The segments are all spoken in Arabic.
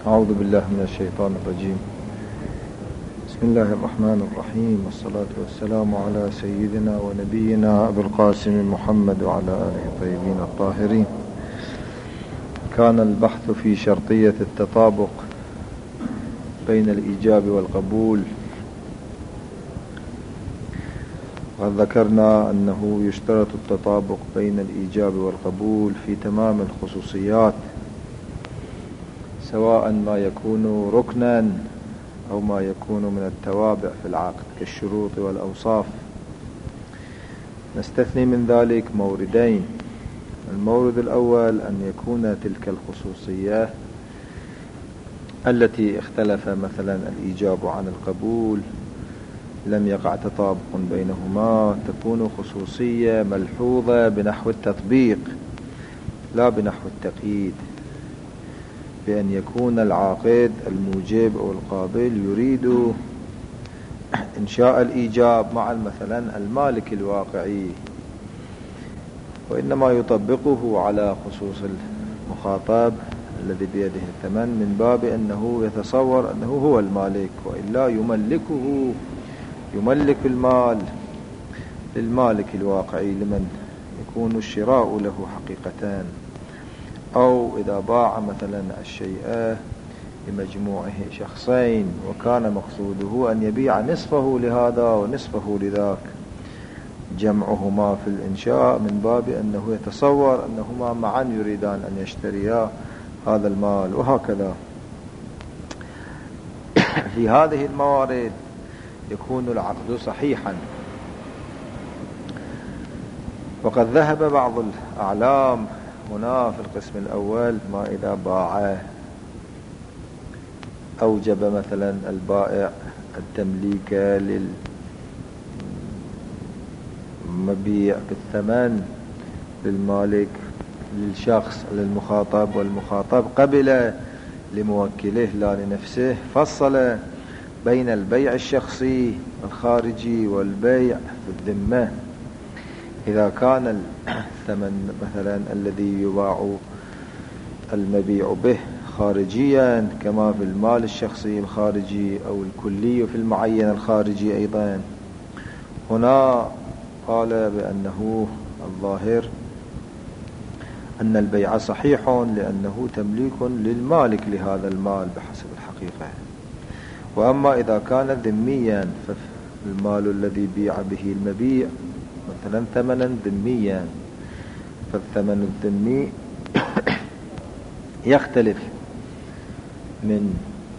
أعوذ بالله من الشيطان الرجيم. بسم الله الرحمن الرحيم، والصلاة والسلام على سيدنا ونبينا أبي القاسم محمد وعلى آله الطيبين الطاهرين. كان البحث في شرطية التطابق بين الإيجاب والقبول، وذكرنا أنه يشترط التطابق بين الإيجاب والقبول في تمام الخصوصيات، سواء ما يكون ركنا أو ما يكون من التوابع في العقد كالشروط والأوصاف. نستثني من ذلك موردين. المورد الأول أن يكون تلك الخصوصية التي اختلف مثلا الإيجاب عن القبول لم يقع تطابق بينهما، تكون خصوصية ملحوظة بنحو التطبيق لا بنحو التقييد، بأن يكون العاقد الموجب أو القابل يريد إنشاء الإيجاب مع مثلا المالك الواقعي، وإنما يطبقه على خصوص المخاطب الذي بيده الثمن من باب أنه يتصور أنه هو المالك، وإلا يملك المال للمالك الواقعي لمن يكون الشراء له حقيقتان، أو إذا باع مثلا الشيء لمجموعه شخصين وكان مقصوده أن يبيع نصفه لهذا ونصفه لذاك، جمعهما في الإنشاء من باب أنه يتصور أنهما معا يريدان أن يشتريا هذا المال، وهكذا. في هذه الموارد يكون العقد صحيحا. وقد ذهب بعض الأعلام هنا في القسم الأول ما إذا باع أوجب مثلا البائع التمليك للمبيع بالثمن للمالك للشخص للمخاطب، والمخاطب قبل لموكله لا لنفسه، فصل بين البيع الشخصي الخارجي والبيع في الذمة. إذا كان الثمن مثلا الذي يباع المبيع به خارجيا كما في المال الشخصي الخارجي أو الكلي في المعين الخارجي أيضا، هنا قال بأنه الظاهر أن البيع صحيح لأنه تمليك للمالك لهذا المال بحسب الحقيقة. وأما إذا كان ذميا فالمال الذي بيع به المبيع مثلا ثمنا ذميا، فالثمن الذمي يختلف من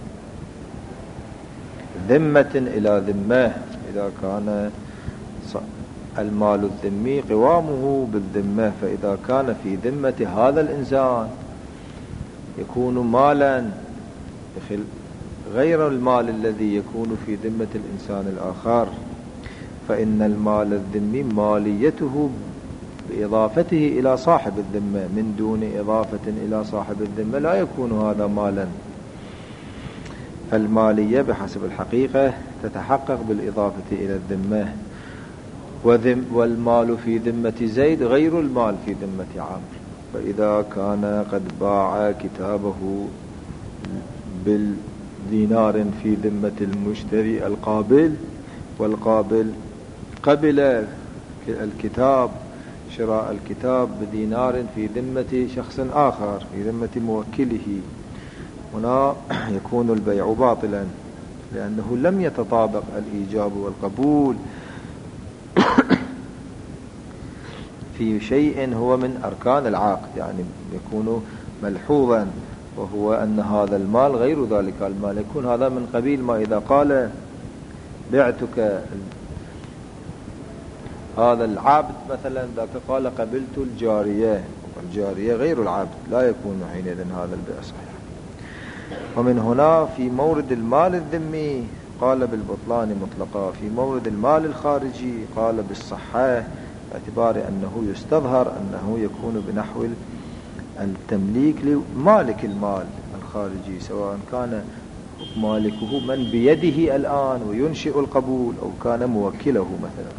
ذمة إلى ذمة. إذا كان المال الذمي قوامه بالذمة، فإذا كان في ذمة هذا الإنسان يكون مالا غير المال الذي يكون في ذمة الإنسان الآخر، فإن المال الذمي ماليته بإضافته إلى صاحب الذمة، من دون إضافة إلى صاحب الذمة لا يكون هذا مالا. فالمالية بحسب الحقيقة تتحقق بالإضافة إلى الذمة، والمال في ذمة زيد غير المال في ذمة عمرو. فإذا كان قد باع كتابه بالدينار في ذمة المشتري القابل، والقابل قبل الكتاب شراء الكتاب بدينار في ذمة شخص آخر في ذمة موكله، هنا يكون البيع باطلا لأنه لم يتطابق الإيجاب والقبول في شيء هو من أركان العقد، يعني يكون ملحوظا، وهو أن هذا المال غير ذلك المال. يكون هذا من قبيل ما إذا قال بعتك هذا العبد مثلا، ذاك قال قبلت الجارية، والجارية غير العبد، لا يكون حينئذ هذا البيع صحيح. ومن هنا في مورد المال الذمي قال بالبطلان مطلقا، في مورد المال الخارجي قال بالصحة، باعتبار أنه يستظهر أنه يكون بنحو التمليك لمالك المال الخارجي، سواء كان مالكه من بيده الآن وينشئ القبول أو كان موكله مثلا.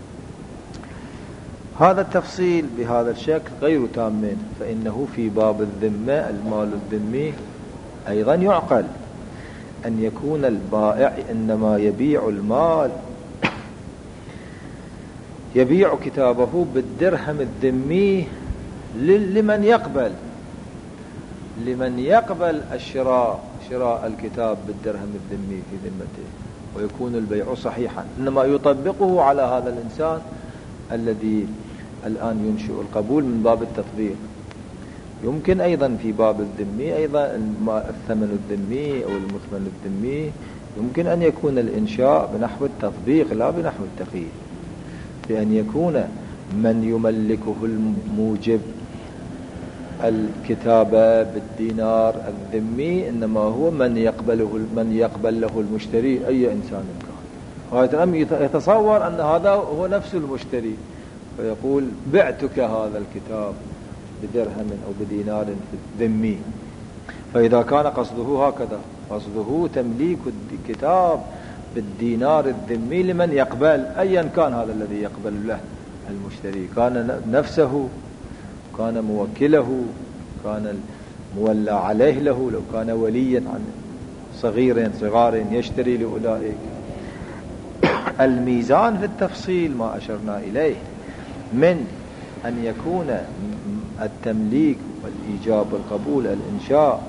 هذا التفصيل بهذا الشكل غير تام، فإنه في باب الذمة المال الذمي أيضا يعقل أن يكون البائع إنما يبيع المال، يبيع كتابه بالدرهم الذمي لمن يقبل شراء الكتاب بالدرهم الذمي في ذمته، ويكون البيع صحيحا. إنما يطبقه على هذا الإنسان الذي الآن ينشئ القبول من باب التطبيق. يمكن أيضا في باب الذمي أيضا الثمن الذمي أو المثمن الذمي يمكن أن يكون الإنشاء بنحو التطبيق لا بنحو التقييد، بأن يكون من يملكه الموجب الكتابة بالدينار الذمي إنما هو من يقبل له المشتري أي إنسان كان. يتصور أن هذا هو نفس المشتري فيقول بعتك هذا الكتاب بدرهم أو بدينار ذمي. فإذا كان قصده هكذا، قصده تمليك الكتاب بالدينار الذمي لمن يقبل أيا كان هذا الذي يقبل له المشتري، كان نفسه، كان موكله، كان المولى عليه له، لو كان وليا عن صغار يشتري لأولئك. الميزان في التفصيل ما أشرنا إليه من أن يكون التمليك والإيجاب والقبول الإنشاء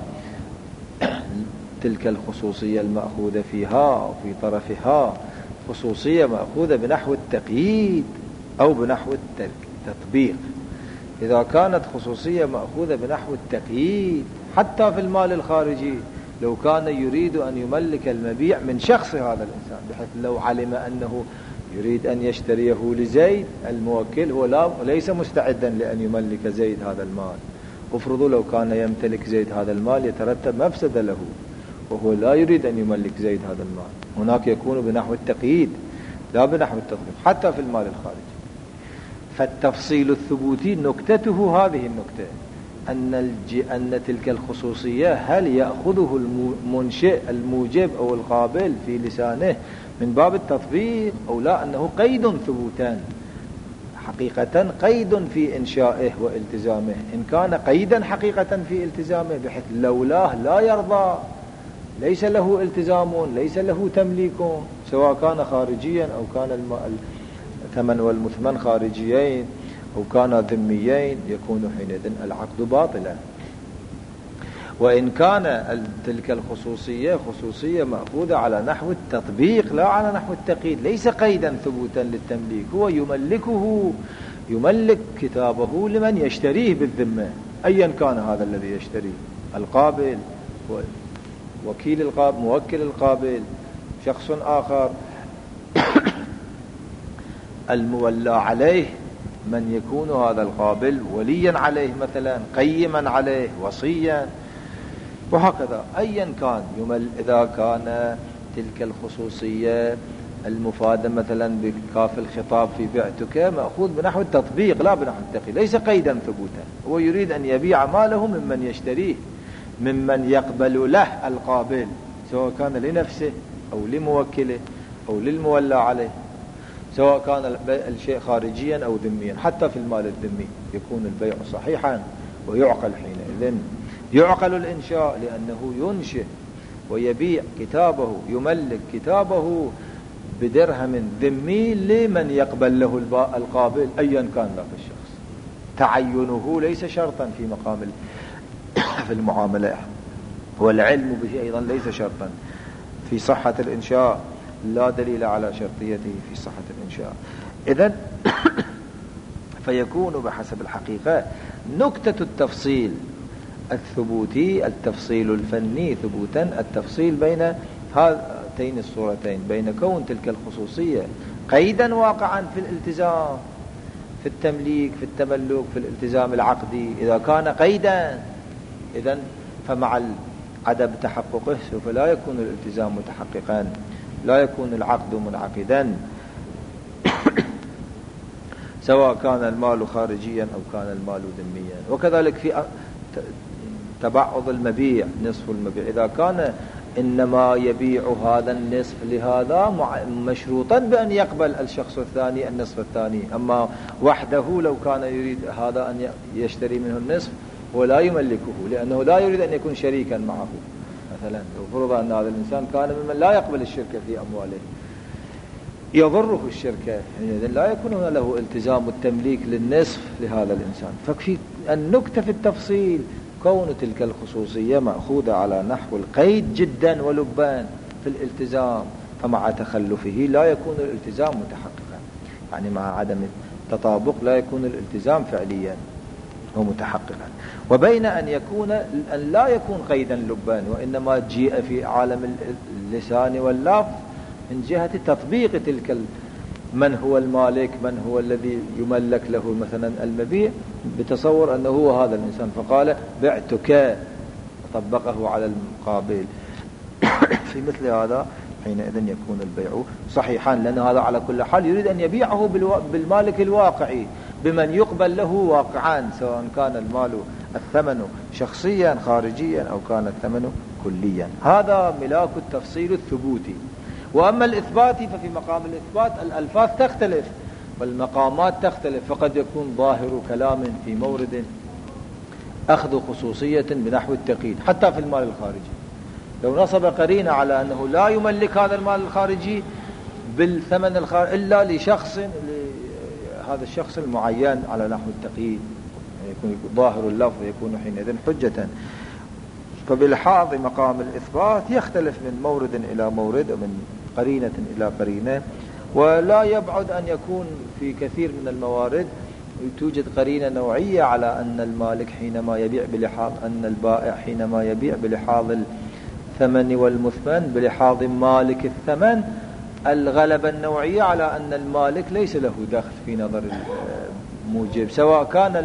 تلك الخصوصية المأخوذة فيها أو في طرفها خصوصية مأخوذة بنحو التقييد أو بنحو التطبيق. إذا كانت خصوصية مأخوذة بنحو التقييد حتى في المال الخارجي، لو كان يريد أن يملك المبيع من شخص هذا الإنسان، بحيث لو علم أنه يريد أن يشتريه لزيد الموكل، هو ليس مستعدا لأن يملك زيد هذا المال. افرضوا لو كان يمتلك زيد هذا المال يترتب مفسدة له، وهو لا يريد أن يملك زيد هذا المال، هناك يكون بنحو التقييد لا بنحو التطبيق حتى في المال الخارجي. فالتفصيل الثبوتي نكتته هذه النكتة، أن تلك الخصوصية هل يأخذه المنشئ الموجب أو القابل في لسانه من باب التطبيق أو لا، أنه قيد ثبوتا حقيقة، قيد في إنشائه والتزامه. إن كان قيدا حقيقة في التزامه بحيث لولاه لا يرضى، ليس له التزام، ليس له تمليك، سواء كان خارجيا أو كان الثمن والمثمن خارجيين أو كان ذميين، يكون حينئذ العقد باطلا. وإن كان تلك الخصوصية خصوصية مأخوذة على نحو التطبيق لا على نحو التقييد، ليس قيدا ثبوتا للتمليك، هو يملك كتابه لمن يشتريه بالذمة أيا كان هذا الذي يشتريه، القابل، وكيل القابل، موكل القابل، شخص آخر، المولى عليه، من يكون هذا القابل وليا عليه مثلا، قيما عليه، وصيا، وهكذا أيا كان. إذا كان تلك الخصوصية المفادة مثلا بكاف الخطاب في بعتك مأخوذ بنحو التطبيق لا بنحو التقييد، ليس قيدا ثبوتا، هو يريد أن يبيع ماله ممن يشتريه، ممن يقبل له القابل، سواء كان لنفسه أو لموكله أو للمولى عليه، سواء كان الشيء خارجيا أو ذميا. حتى في المال الذمي يكون البيع صحيحا ويعقل حينئذ، يعقل الإنشاء لأنه ينشئ ويبيع كتابه، يملك كتابه بدرهم ذمي لمن يقبل له القابل أيا كان ذاك الشخص. تعينه ليس شرطا في مقام في المعاملة، والعلم به أيضا ليس شرطا في صحة الإنشاء، لا دليل على شرطيته في صحة الإنشاء. إذن فيكون بحسب الحقيقة نكتة التفصيل الثبوتي، التفصيل الفني ثبوتا، التفصيل بين هاتين الصورتين، بين كون تلك الخصوصية قيدا واقعا في الالتزام، في التمليك، في التملك، في الالتزام العقدي. إذا كان قيدا إذن فمع عدم تحققه سوف لا يكون الالتزام متحققا، لا يكون العقد منعقدا، سواء كان المال خارجيا أو كان المال ذميا. وكذلك في تبعض المبيع، نصف المبيع، إذا كان إنما يبيع هذا النصف لهذا مشروطا بأن يقبل الشخص الثاني النصف الثاني، أما وحده لو كان يريد هذا أن يشتري منه النصف ولا يملكه، لأنه لا يريد أن يكون شريكا معه، مثلا لو فرض أن هذا الإنسان كان ممن لا يقبل الشركة في أمواله يضره الشركة، يعني لا يكون له التزام التمليك للنصف لهذا الإنسان. ففي النكتة في التفصيل كون تلك الخصوصية مأخوذة على نحو القيد جدا ولبان في الالتزام، فمع تخلفه لا يكون الالتزام متحققا، يعني مع عدم التطابق لا يكون الالتزام فعليا ومتحققا. وبين أن لا يكون قيدا لبان وإنما جيء في عالم اللسان واللفظ من جهة تطبيق تلك من هو المالك، من هو الذي يملك له مثلا المبيع، بتصور أنه هو هذا الإنسان، فقال بعتك طبقه على المقابل. في مثل هذا حينئذ يكون البيع صحيحا، لأن هذا على كل حال يريد أن يبيعه بالمالك الواقعي بمن يقبل له واقعا، سواء كان المال الثمن شخصيا خارجيا أو كان الثمن كليا. هذا ملاك التفصيل الثبوتي. وأما الإثبات ففي مقام الإثبات الألفاظ تختلف والمقامات تختلف، فقد يكون ظاهر كلام في مورد أخذ خصوصية بنحو التقييد حتى في المال الخارجي، لو نصب قرينة على أنه لا يملك هذا المال الخارجي بالثمن الخارجي إلا لشخص، هذا الشخص المعين على نحو التقييد، يكون ظاهر اللفظ يكون حينئذ حجة. فبالحاض مقام الإثبات يختلف من مورد إلى مورد ومن قرينة إلى قرينة، ولا يبعد أن يكون في كثير من الموارد توجد قرينة نوعية على أن المالك حينما يبيع بلحاظ، أن البائع حينما يبيع بلحاظ الثمن والمثمن بلحاظ مالك الثمن الغلبة النوعية على أن المالك ليس له دخل في نظر الموجب، سواء كان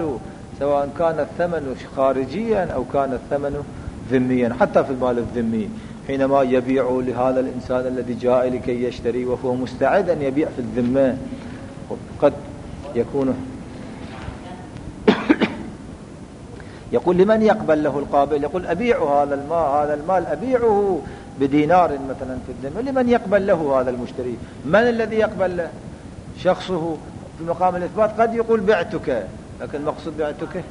الثمن خارجيا أو كان الثمن ذميا. حتى في المال الذمي حينما يبيع لهذا الإنسان الذي جاء لكي يشتري وهو مستعد أن يبيع في الذمة، قد يكون يقول لمن يقبل له القابل، يقول أبيع هذا المال أبيعه بدينار مثلا في الذمة، لمن يقبل له هذا المشتري؟ من الذي يقبل له؟ شخصه. في مقام الإثبات قد يقول بعتك، لكن المقصود بعتك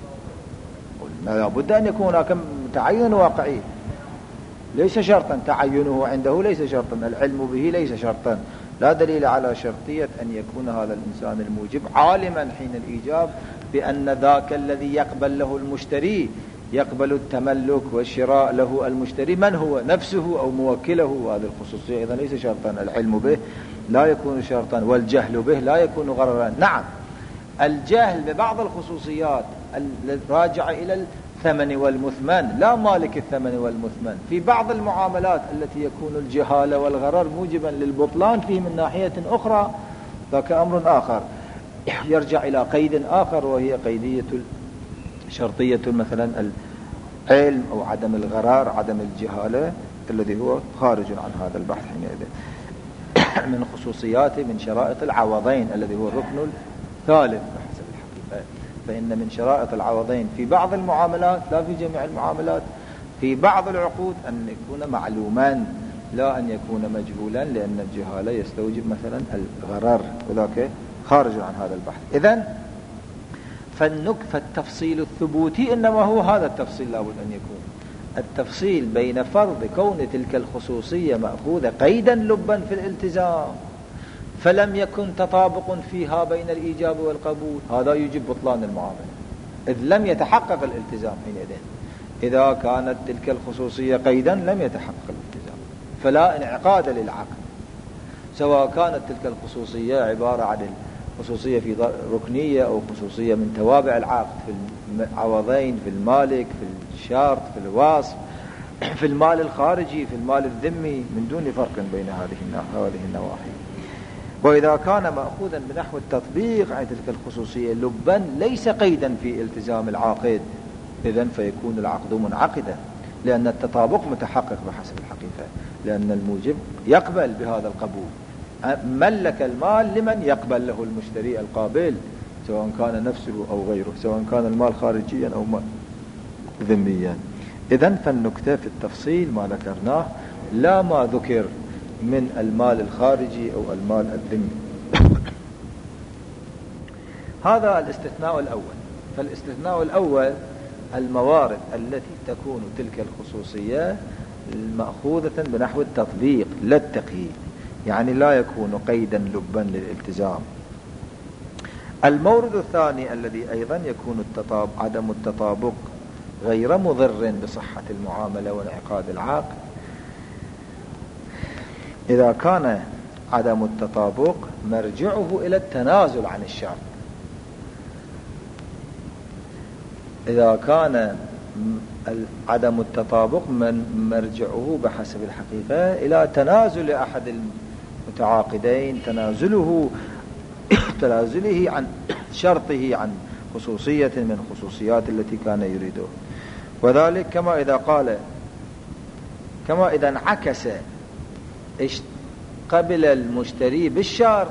لا بد أن يكون هناك تعين واقعي، ليس شرطا تعينه عنده، ليس شرطا العلم به، ليس شرطا، لا دليل على شرطية أن يكون هذا الإنسان الموجب عالما حين الإيجاب بأن ذاك الذي يقبل له المشتري يقبل التملك والشراء له المشتري من هو نفسه أو موكله. هذه الخصوصية إذا ليس شرطا، العلم به لا يكون شرطا، والجهل به لا يكون غررا. نعم الجهل ببعض الخصوصيات الراجعة إلى الثمن والمثمن لا مالك الثمن والمثمن، في بعض المعاملات التي يكون الجهالة والغرر موجبا للبطلان فيه من ناحية أخرى، ذاك أمر آخر يرجع إلى قيد آخر، وهي قيدية شرطية مثلا العلم أو عدم الغرار، عدم الجهالة، الذي هو خارج عن هذا البحث حينئذ. من خصوصياته من شرائط العوضين الذي هو الركن الثالث بحسب الحقيقة. فإن من شرائط العوضين في بعض المعاملات، لا في جميع المعاملات، في بعض العقود أن يكون معلوما لا أن يكون مجهولا، لأن الجهالة يستوجب مثلا الغرار، وذاك خارج عن هذا البحث. إذن فالتفصيل الثبوتي إنما هو هذا التفصيل لابد أن يكون التفصيل بين فرض كون تلك الخصوصية مأخوذة قيدا لبا في الالتزام فلم يكن تطابق فيها بين الإيجاب والقبول، هذا يجب بطلان المعاملة، إذ لم يتحقق الالتزام حينئذ. إذا كانت تلك الخصوصية قيدا لم يتحقق الالتزام، فلا انعقاد للعقد، سواء كانت تلك الخصوصية عبارة عن خصوصية في ركنية أو خصوصية من توابع العقد في العوضين، في المالك، في الشرط، في الوصف، في المال الخارجي، في المال الذمي، من دون فرق بين هذه النواحي. وإذا كان مأخوذا بنحو التطبيق عن تلك الخصوصية لبا ليس قيدا في التزام العاقد، إذن فيكون العقد منعقدا، لأن التطابق متحقق بحسب الحقيقة، لأن الموجب يقبل بهذا القبول، ملك المال لمن يقبل له المشتري القابل، سواء كان نفسه أو غيره، سواء كان المال خارجيا أو ذميا. إذن فالنكتة في التفصيل ما ذكرناه، لا ما ذكر من المال الخارجي أو المال الذمي. هذا الاستثناء الأول. فالاستثناء الأول الموارد التي تكون تلك الخصوصية مأخوذة بنحو التطبيق لا التقييد، يعني لا يكون قيدا لبا للالتزام. المورد الثاني الذي أيضا يكون عدم التطابق غير مضر بصحة المعاملة وانعقاد العقد، إذا كان عدم التطابق مرجعه إلى التنازل عن الشرط. إذا كان عدم التطابق مرجعه بحسب الحقيقة إلى تنازل أحد المتعاقدين، تنازله عن شرطه، عن خصوصية من خصوصيات التي كان يريده. وذلك كما إذا انعكس قبل المشتري بالشرط،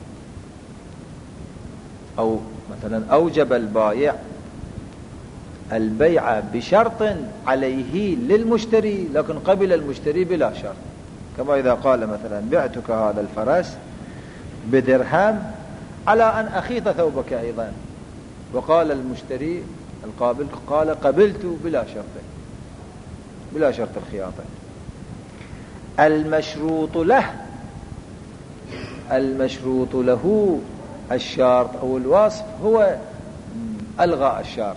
أو مثلا أوجب البائع البيع بشرط عليه للمشتري لكن قبل المشتري بلا شرط، كما إذا قال مثلا بعتك هذا الفرس بدرهم على أن أخيط ثوبك أيضا، وقال المشتري القابل قال قبلت بلا شرط الخياطة. المشروط له الشرط أو الوصف هو ألغى الشرط،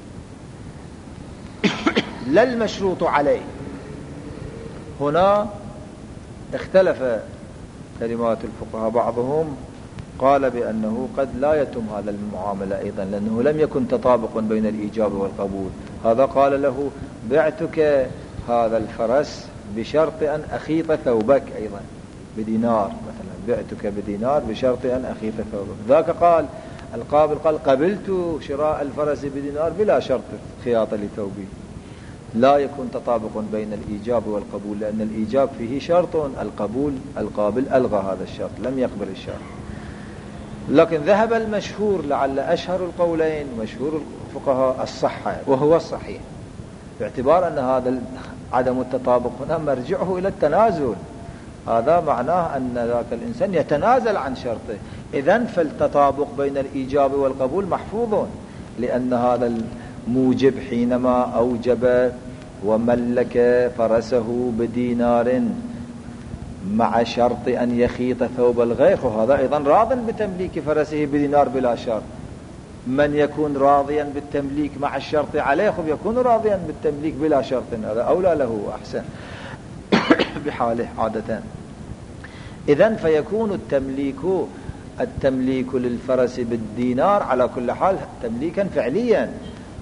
لا المشروط عليه. هنا اختلف كلمات الفقهاء، بعضهم قال بأنه قد لا يتم هذا المعاملة أيضا لأنه لم يكن تطابق بين الإيجاب والقبول. هذا قال له بعتك هذا الفرس بشرط أن أخيط ثوبك أيضا بدينار، مثلا بعتك بدينار بشرط أن أخيط ثوبك. ذاك قال القابل قال قبلت شراء الفرس بدينار بلا شرط خياطة لثوبي. لا يكون تطابق بين الإيجاب والقبول، لأن الإيجاب فيه شرط، القابل ألغى هذا الشرط، لم يقبل الشرط. لكن ذهب المشهور، لعل أشهر القولين مشهور الفقهاء الصحة، وهو الصحيح، باعتبار أن هذا عدم التطابق هنا مرجعه إلى التنازل. هذا معناه أن ذاك الإنسان يتنازل عن شرطه. إذن فالتطابق بين الإيجاب والقبول محفوظ، لأن هذا الموجب حينما أوجب وملك فرسه بدينار مع شرط أن يخيط ثوب الغير، وهذا أيضا راض بتمليك فرسه بدينار بلا شرط. من يكون راضيا بالتمليك مع الشرط عليه يكون راضيا بالتمليك بلا شرط، هذا أولى له وأحسن بحاله عادة. إذن فيكون التمليك للفرس بالدينار على كل حال تمليكا فعليا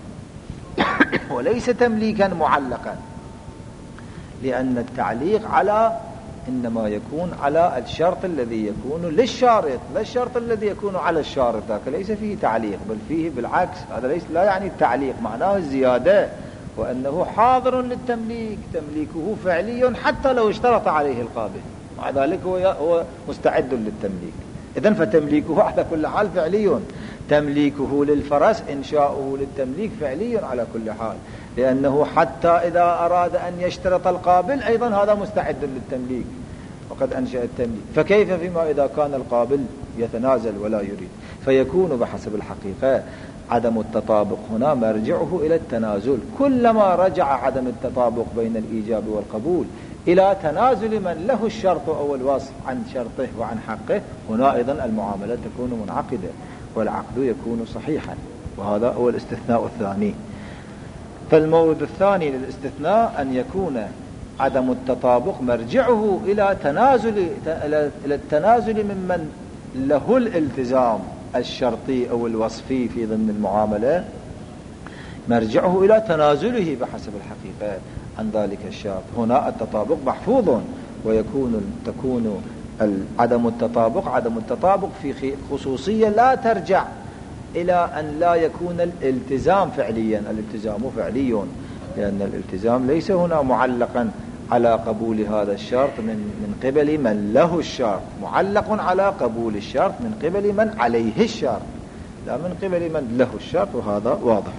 وليس تمليكا معلقا، لأن التعليق إنما يكون على الشرط الذي يكون للشارط، لا الشرط الذي يكون على الشارط، ذاك ليس فيه تعليق، بل فيه بالعكس. هذا لا يعني التعليق، معناه الزيادة، وأنه حاضر للتمليك، تمليكه فعلي حتى لو اشترط عليه القابل، مع ذلك هو مستعد للتمليك. إذن فتمليكه على كل حال فعلي، تمليكه للفرس إنشاؤه للتمليك فعلي على كل حال، لأنه حتى إذا أراد أن يشترط القابل أيضا هذا مستعد للتمليك وقد أنشأ التمليك. فكيف فيما إذا كان القابل يتنازل ولا يريد؟ فيكون بحسب الحقيقة عدم التطابق هنا مرجعه إلى التنازل. كلما رجع عدم التطابق بين الإيجاب والقبول إلى تنازل من له الشرط أو الوصف عن شرطه وعن حقه، هنا أيضا المعاملة تكون منعقدة والعقد يكون صحيحا. وهذا هو الاستثناء الثاني. فالمورد الثاني للاستثناء أن يكون عدم التطابق مرجعه إلى التنازل ممن له الالتزام الشرطي أو الوصفي في ضمن المعاملة، مرجعه إلى تنازله بحسب الحقيقة عن ذلك الشرط. هنا التطابق محفوظ، تكون عدم التطابق في خصوصية لا ترجع إلى أن لا يكون الالتزام فعليا. الالتزام فعلي، لأن الالتزام ليس هنا معلقا على قبول هذا الشرط من قبل من له الشرط، معلق على قبول الشرط من قبل من عليه الشرط، لا من قبل من له الشرط، وهذا واضح.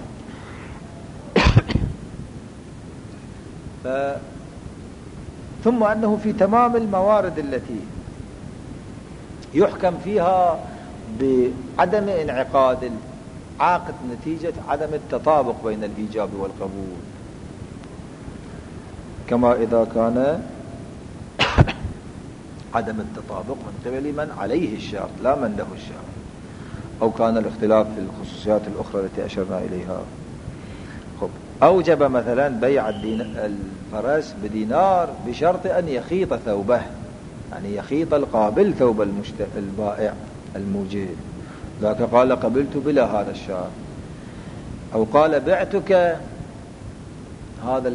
ثم أنه في تمام الموارد التي يحكم فيها بعدم انعقاد عاقد نتيجة عدم التطابق بين الإيجاب والقبول، كما إذا كان عدم التطابق من قبل من عليه الشرط لا من له الشرط، أو كان الاختلاف في الخصوصيات الأخرى التي أشرنا إليها. أوجب مثلا بيع الفرس بدينار بشرط أن يخيط ثوبه، يعني يخيط القابل ثوب البائع الموجب، ذاك قال قبلت بلا هذا الشرط. أو قال بعتك هذا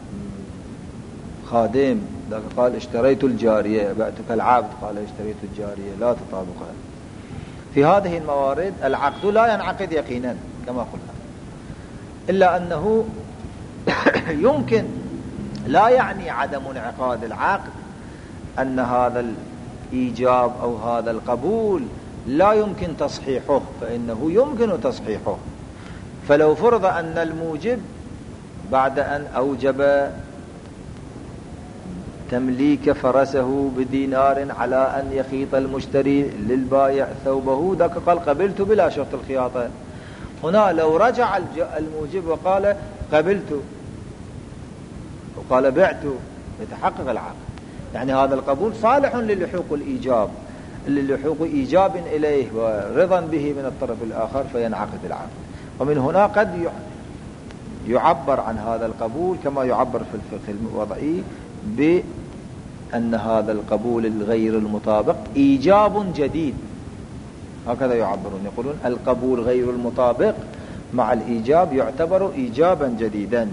الخادم، ذاك قال اشتريت الجارية، بعتك العبد قال اشتريت الجارية، لا تطابق. في هذه الموارد العقد لا ينعقد يقينا كما قلنا، إلا أنه يمكن، لا يعني عدم انعقاد العقد أن هذا الإيجاب أو هذا القبول لا يمكن تصحيحه، فإنه يمكن تصحيحه. فلو فرض أن الموجب بعد أن أوجب تمليك فرسه بدينار على أن يخيط المشتري للبائع ثوبه، ذاك قال قبلت بلا شرط الخياطة. هنا لو رجع الموجب وقال قبلت وقال بعت، يتحقق العقد، يعني هذا القبول صالح للحوق الإيجاب، للحوق إيجاب إليه ورضا به من الطرف الآخر، فينعقد العقد. ومن هنا قد يعبر عن هذا القبول كما يعبر في الفقه الوضعي بأن هذا القبول الغير المطابق إيجاب جديد، هكذا يعبرون، يقولون القبول غير المطابق مع الإيجاب يعتبر إيجابا جديدا.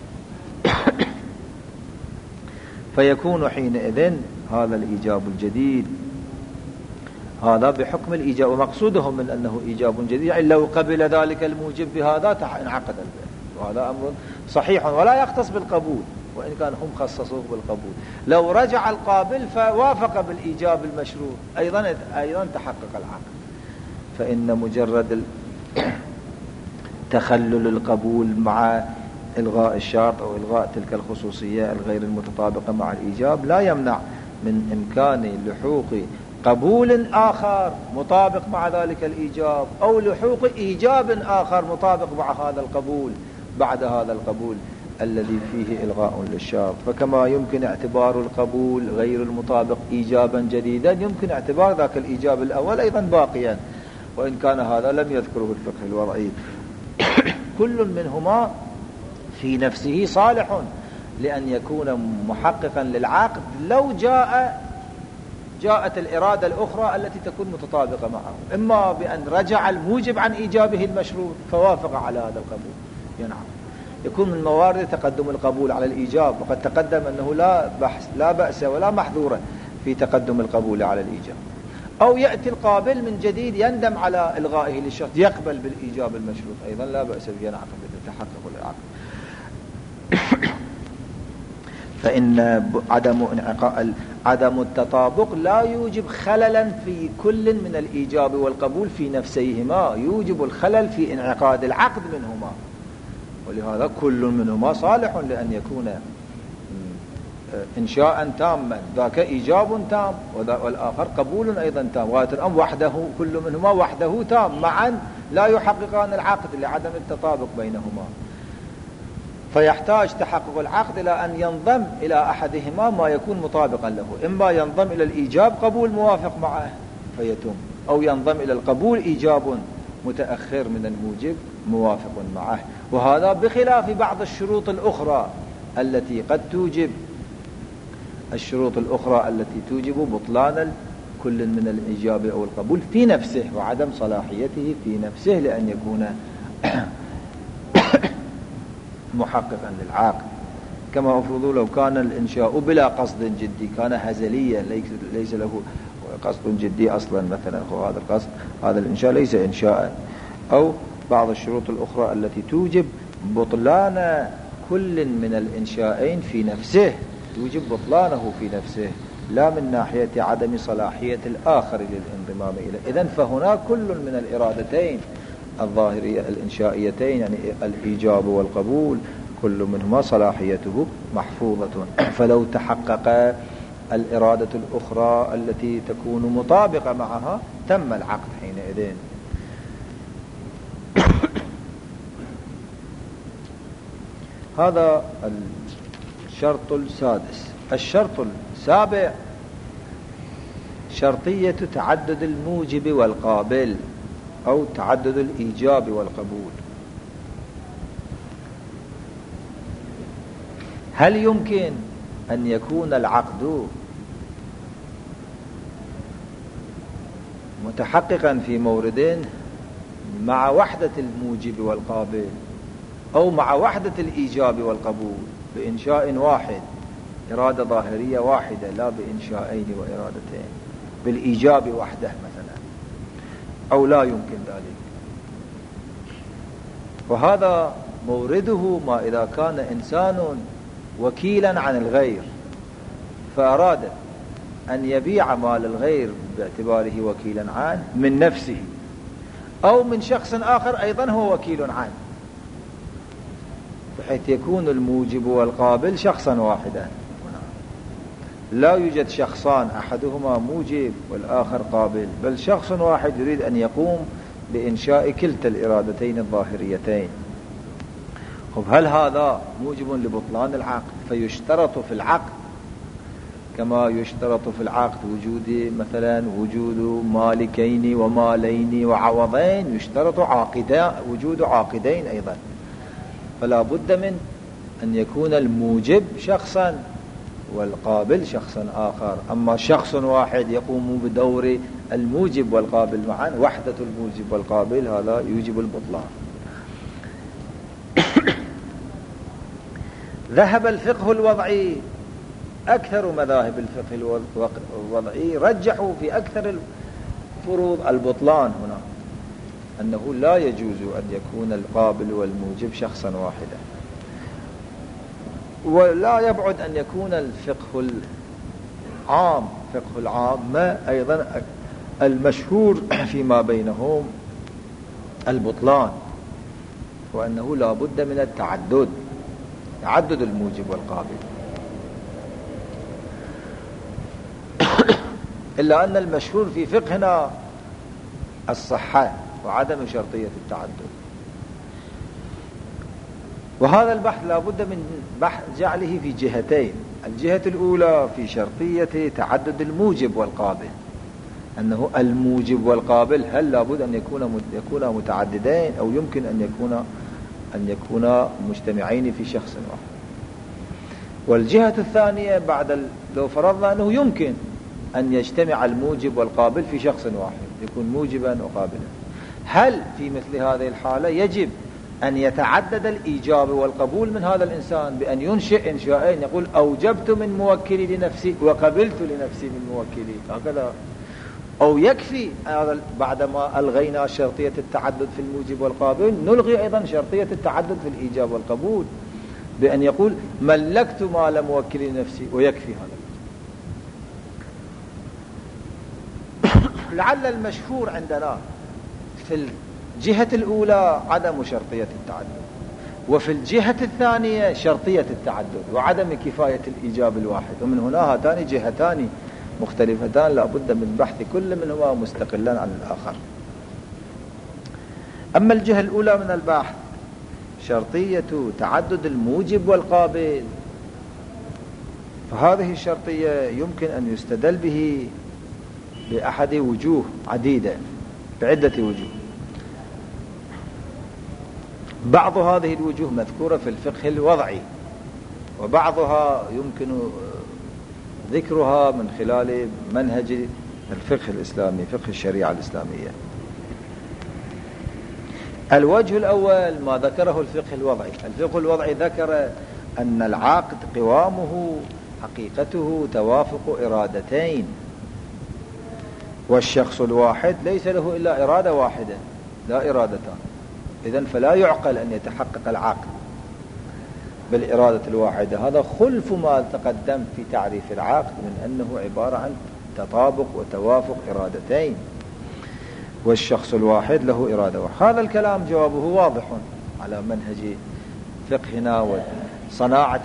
فيكون حينئذ هذا الإيجاب الجديد هذا بحكم الإيجاب، ومقصودهم من أنه إيجاب جديد يعني لو قبل ذلك الموجب بهذا انعقد البيع، وهذا أمر صحيح ولا يختص بالقبول، وإن كان هم خصصوه بالقبول. لو رجع القابل فوافق بالإيجاب المشروط أيضا تحقق العقد. فإن مجرد تخلل القبول مع إلغاء الشرط أو إلغاء تلك الخصوصية الغير المتطابقة مع الإيجاب لا يمنع من إمكان لحوق قبول آخر مطابق مع ذلك الإيجاب، أو لحوق إيجاب آخر مطابق مع هذا القبول بعد هذا القبول الذي فيه إلغاء للشرط. فكما يمكن اعتبار القبول غير المطابق إيجابا جديدا، يمكن اعتبار ذاك الإيجاب الأول أيضا باقيا، وإن كان هذا لم يذكره الفقه الوضعي. كل منهما في نفسه صالح لأن يكون محققا للعقد لو جاءت الإرادة الأخرى التي تكون متطابقة معه، إما بأن رجع الموجب عن إيجابه المشروط فوافق على هذا القبول ينعم، يكون من موارد تقدم القبول على الإيجاب، وقد تقدم أنه لا بأس ولا محظور في تقدم القبول على الإيجاب. أو يأتي القابل من جديد يندم على إلغائه للشرط يقبل بالإيجاب المشروط، أيضا لا بأس به ينعقد يتحقق العقد. فإن عدم التطابق لا يوجب خللا في كل من الإيجاب والقبول في نفسيهما، يوجب الخلل في انعقاد العقد منهما، ولهذا كل منهما صالح لأن يكون إنشاء تاما، ذاك إيجاب تام والآخر قبول أيضا تام، غاية الأمر وحده كل منهما وحده تام، معا لا يحققان العقد لعدم التطابق بينهما. فيحتاج تحقق العقد إلى أن ينضم إلى أحدهما ما يكون مطابقا له، إما ينضم إلى الإيجاب قبول موافق معه فيتم، أو ينضم إلى القبول إيجاب متأخر من الموجب موافق معه. وهذا بخلاف بعض الشروط الأخرى التي قد توجب بطلان كل من الإيجاب أو القبول في نفسه وعدم صلاحيته في نفسه لأن يكون محققا للعاقد. كما أفرضوا لو كان الإنشاء بلا قصد جدي، كان هزليا ليس له قصد جدي أصلا، مثلا هذا القصد هذا الإنشاء ليس إنشاء، أو بعض الشروط الأخرى التي توجب بطلان كل من الإنشاءين في نفسه، توجب بطلانه في نفسه لا من ناحية عدم صلاحية الآخر للانضمام إليه. إذن فهنا كل من الإرادتين الظاهرية الإنشائيتين يعني الإيجاب والقبول كل منهما صلاحيته محفوظة. فلو تحقق الإرادة الأخرى التي تكون مطابقة معها تم العقد حينئذ. هذا الشرط السادس. الشرط السابع شرطية تعدد الموجب والقابل أو تعدد الإيجاب والقبول. هل يمكن أن يكون العقد متحققا في موردين مع وحدة الموجب والقابل أو مع وحدة الإيجاب والقبول بإنشاء واحد، إرادة ظاهرية واحدة لا بإنشائين وإرادتين، بالإيجاب وحده مثلا، أو لا يمكن ذلك؟ وهذا مورده ما إذا كان إنسان وكيلا عن الغير فأراد أن يبيع مال الغير باعتباره وكيلا عنه من نفسه أو من شخص آخر أيضا هو وكيل عنه، بحيث يكون الموجب والقابل شخصا واحدا، لا يوجد شخصان أحدهما موجب والآخر قابل، بل شخص واحد يريد أن يقوم بإنشاء كلتا الإرادتين الظاهريتين. هل هذا موجب لبطلان العقد؟ فيشترط في العقد كما يشترط في العقد وجود مالكين ومالين وعوضين، يشترط وجود عاقدين أيضا، فلا بد من أن يكون الموجب شخصا والقابل شخصا آخر. أما شخص واحد يقوم بدور الموجب والقابل معا، وحدة الموجب والقابل، هذا يوجب البطلان. ذهب الفقه الوضعي، أكثر مذاهب الفقه الوضعي رجحوا في أكثر الفروض البطلان هنا، أنه لا يجوز أن يكون القابل والموجب شخصا واحدا. ولا يبعد أن يكون الفقه العام، فقه العامة أيضا المشهور فيما بينهم البطلان، وأنه لا بد من تعدد الموجب والقابل، إلا أن المشهور في فقهنا الصحة وعدم شرطية التعدد. وهذا البحث لا بد من جعله في جهتين. الجهة الأولى في شرطية تعدد الموجب والقابل، أنه الموجب والقابل هل لا بد أن يكونا متعددين أو يمكن أن يكونا مجتمعين في شخص واحد. والجهة الثانية لو فرضنا أنه يمكن أن يجتمع الموجب والقابل في شخص واحد، يكون موجبا وقابلا، هل في مثل هذه الحالة يجب أن يتعدد الإيجاب والقبول من هذا الإنسان بأن ينشئ إنشاءين، يقول أوجبت من موكلي لنفسي وقبلت لنفسي من موكلي هكذا، أو يكفي بعدما ألغينا شرطية التعدد في الموجب والقابل نلغي أيضا شرطية التعدد في الإيجاب والقبول بأن يقول ملكت مال موكلي لنفسي ويكفي هذا. لعل المشهور عندنا في الجهة الأولى عدم شرطية التعدد، وفي الجهة الثانية شرطية التعدد وعدم كفاية الإيجاب الواحد، ومن هنا هاتان جهتان مختلفتان لا بد من بحث كل منهما مستقلا عن الآخر. أما الجهة الأولى من البحث شرطية تعدد الموجب والقابل، فهذه الشرطية يمكن أن يستدل به بأحد وجوه عديدة، بعدة وجوه. بعض هذه الوجوه مذكورة في الفقه الوضعي، وبعضها يمكن ذكرها من خلال منهج الفقه الإسلامي، فقه الشريعة الإسلامية. الوجه الأول ما ذكره الفقه الوضعي. الفقه الوضعي ذكر أن العقد قوامه حقيقته توافق إرادتين، والشخص الواحد ليس له إلا إرادة واحدة لا إرادتان، إذن فلا يعقل أن يتحقق العقد بالإرادة الواحدة. هذا خلف ما تقدم في تعريف العقد من أنه عبارة عن تطابق وتوافق إرادتين، والشخص الواحد له إرادة واحدة. هذا الكلام جوابه واضح على منهج فقهنا وصناعة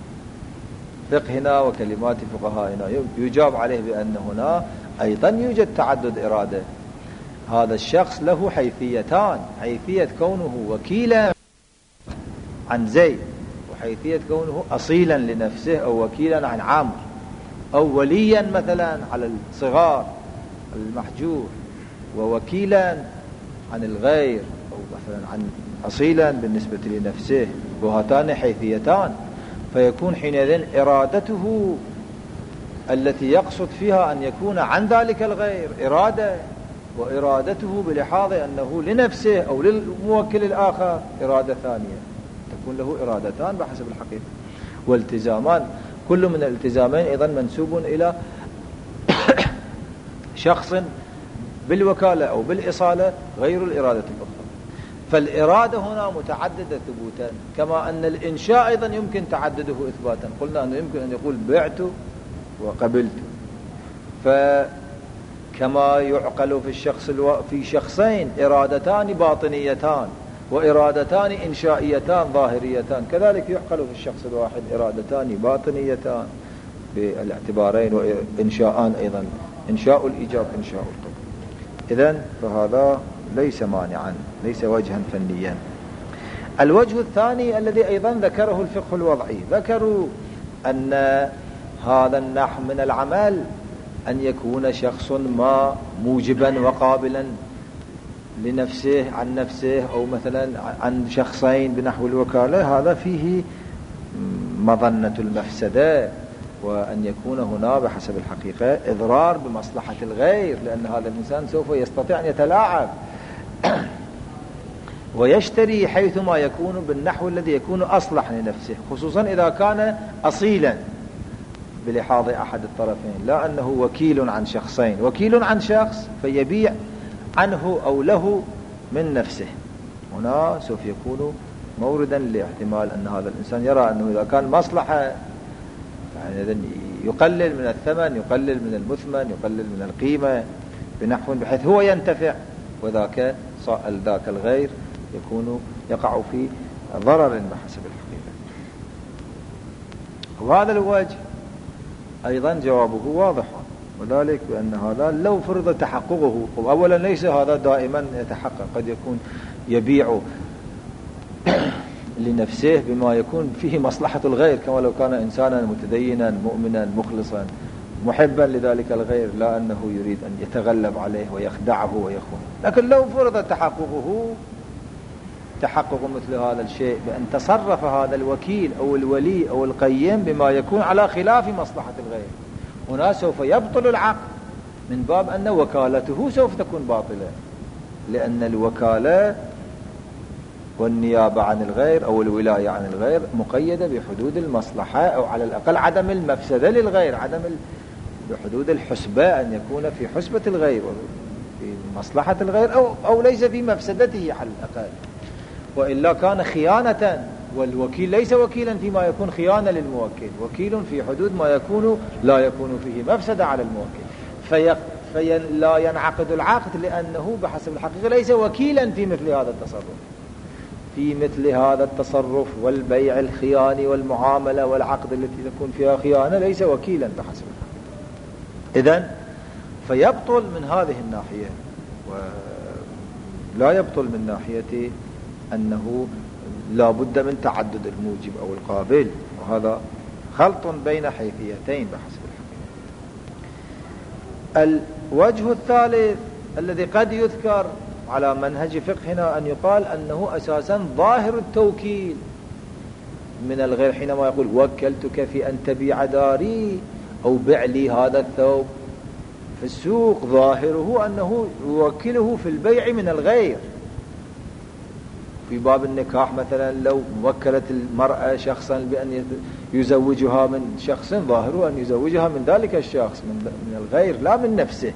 فقهنا وكلمات فقهائنا، يجاب عليه بأن هنا أيضا يوجد تعدد إرادة. هذا الشخص له حيثيتان، حيثية كونه وكيلا عن زيد وحيثية كونه أصيلا لنفسه أو وكيلا عن عامر، أو وليا مثلا على الصغار المحجور، ووكيلا عن الغير، أو مثلا عن أصيلا بالنسبة لنفسه، وهاتان حيثيتان. فيكون حينئذ إرادته التي يقصد فيها أن يكون عن ذلك الغير إرادة، وإرادته بلحاظ أنه لنفسه أو للموكل الآخر إرادة ثانية، تكون له إرادتان بحسب الحقيقة. والتزامان، كل من الالتزامين أيضا منسوب إلى شخص بالوكالة أو بالإصالة غير الإرادة الأخرى. فالإرادة هنا متعددة ثبوتا، كما أن الإنشاء أيضا يمكن تعدده إثباتا. قلنا أنه يمكن أن يقول بعت وقبلت، فكما يعقل في شخصين إرادتان باطنيتان وإرادتان إنشائيتان ظاهريتان، كذلك يعقل في الشخص الواحد إرادتان باطنيتان بالاعتبارين وإنشاءان أيضا، إنشاء الإيجاب إنشاء القبول. إذن فهذا ليس مانعا، ليس وجها فنيا. الوجه الثاني الذي أيضا ذكره الفقه الوضعي، ذكروا أن هذا النحو من العمل أن يكون شخص ما موجبا وقابلا لنفسه عن نفسه، أو مثلا عن شخصين بنحو الوكالة، هذا فيه مظنة المفسدة، وأن يكون هنا بحسب الحقيقة إضرار بمصلحة الغير، لأن هذا الإنسان سوف يستطيع أن يتلاعب ويشتري حيثما يكون بالنحو الذي يكون أصلح لنفسه، خصوصا إذا كان أصيلا بلحاظ أحد الطرفين، لا أنه وكيل عن شخصين. وكيل عن شخص فيبيع عنه أو له من نفسه، هنا سوف يكون موردا لاحتمال أن هذا الإنسان يرى أنه إذا كان مصلحة يعني يقلل من الثمن، يقلل من المثمن، يقلل من القيمة بنحو بحيث هو ينتفع، وذاك ذاك الغير يكون يقع في ضرر بحسب الحقيقة. وهذا الوجه أيضا جوابه واضح، وذلك بأن هذا لو فرض تحققه، أولا ليس هذا دائما يتحقق، قد يكون يبيع لنفسه بما يكون فيه مصلحة الغير، كما لو كان إنسانا متدينا مؤمنا مخلصا محبا لذلك الغير، لا أنه يريد أن يتغلب عليه ويخدعه ويخون. لكن لو فرض تحقق مثل هذا الشيء بأن تصرف هذا الوكيل أو الولي أو القيم بما يكون على خلاف مصلحة الغير، هنا سوف يبطل العقد، من باب أن وكالته سوف تكون باطلة، لأن الوكالة والنيابة عن الغير أو الولاية عن الغير مقيدة بحدود المصلحة، أو على الأقل عدم المفسدة للغير، بحدود الحسبة، أن يكون في حسبة الغير في مصلحة الغير أو ليس في مفسدته على الأقل، وإلا كان خيانة. والوكيل ليس وكيلا فيما يكون خيانة للموكل، وكيل في حدود ما يكون لا يكون فيه مفسدة على الموكل، فلا ينعقد العقد، لأنه بحسب الحقيقة ليس وكيلا في مثل هذا التصرف، في مثل هذا التصرف والبيع الخياني والمعاملة والعقد التي تكون فيها خيانة، ليس وكيلا بحسب الحقيقة. إذن فيبطل من هذه الناحية، ولا يبطل من ناحية أنه لا بد من تعدد الموجب أو القابل، وهذا خلط بين حيثيتين بحسب الحقيقة. الوجه الثالث الذي قد يذكر على منهج فقهنا أن يقال أنه أساسا ظاهر التوكيل من الغير، حينما يقول وكلتك في أن تبيع داري أو بع لي هذا الثوب في السوق، ظاهره أنه يوكله في البيع من الغير. في باب النكاح مثلا لو وكلت المرأة شخصا بأن يزوجها من شخص، ظاهره أن يزوجها من ذلك الشخص من الغير لا من نفسه،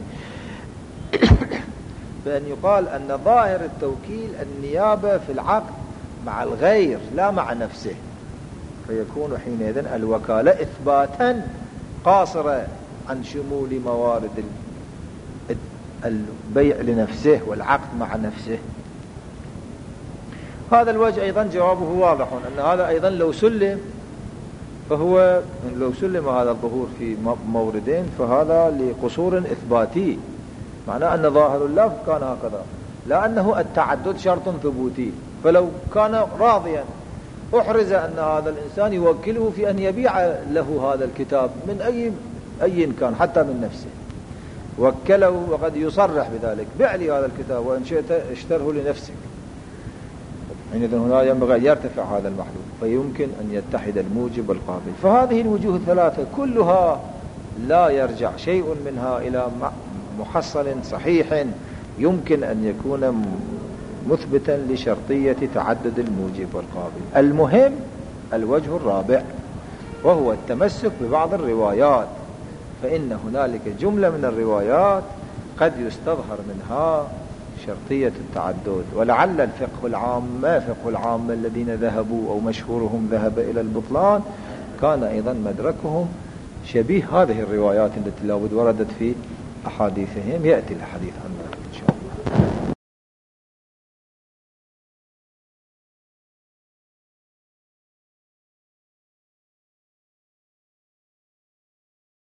بأن يقال أن ظاهر التوكيل النيابة في العقد مع الغير لا مع نفسه، فيكون حينئذ الوكالة إثباتا قاصرة عن شمول موارد البيع لنفسه والعقد مع نفسه. هذا الوجه أيضا جوابه واضح، أن هذا أيضا لو سلم هذا الظهور في موردين فهذا لقصور إثباتي، معناه أن ظاهر اللفظ كان هكذا، لا أنه التعدد شرط ثبوتي. فلو كان راضيا أحرز أن هذا الإنسان يوكله في أن يبيع له هذا الكتاب من أي كان، حتى من نفسه وكله، وقد يصرح بذلك: بع لي هذا الكتاب وإن شئت اشتره لنفسك. حينئذ هنا ينبغي أن يرتفع هذا المحلول، فيمكن أن يتحد الموجب والقابل. فهذه الوجوه الثلاثة كلها لا يرجع شيء منها إلى محصل صحيح يمكن أن يكون مثبتا لشرطية تعدد الموجب والقابل. المهم الوجه الرابع، وهو التمسك ببعض الروايات، فإن هنالك جملة من الروايات قد يستظهر منها شرطية التعدد، ولعل فقه العامة الذين ذهبوا أو مشهورهم ذهب إلى البطلان كان أيضا مدركهم شبيه هذه الروايات التي لابد وردت في أحاديثهم، يأتي الحديث عنها.